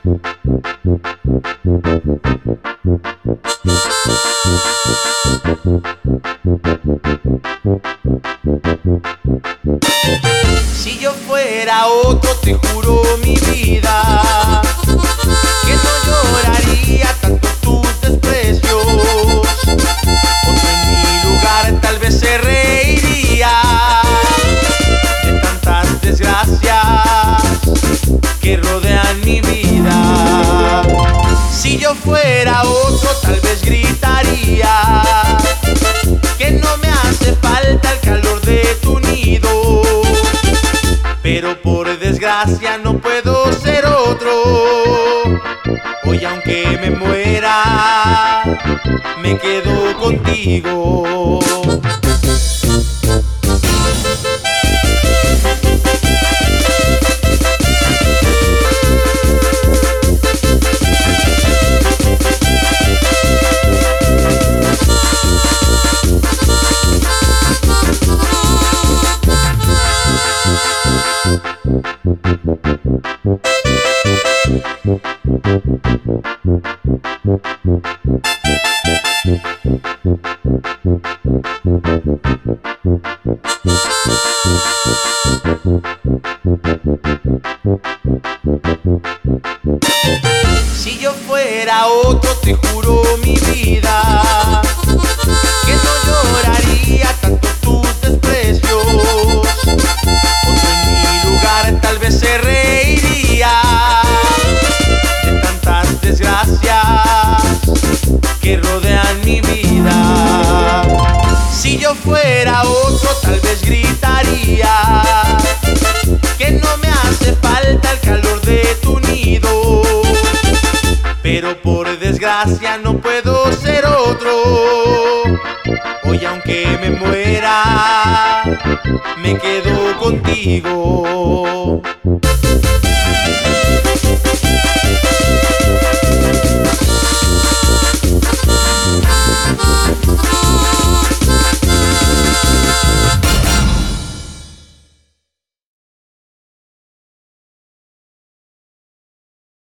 Si yo fuera otro, te juro mi vida que no lloraría tanto tus desprecios. Otro en mi lugar tal vez se reiría de tantas desgracias que rodean mi vida. Si yo fuera otro, tal vez gritaría que no me hace falta el calor de tu nido, pero por desgracia no puedo ser otro. Hoy aunque me muera, me quedo contigo. Si yo fuera otro, te juro mi vida que no lloraría tanto tus desprecios. Otro en mi lugar tal vez se reiría de tantas desgracias que rodean mi vida. Si yo fuera otro, tal vez gritaría que no me hace falta el calor de tu nido, pero por desgracia no puedo ser otro. Hoy aunque me muera, me quedo contigo.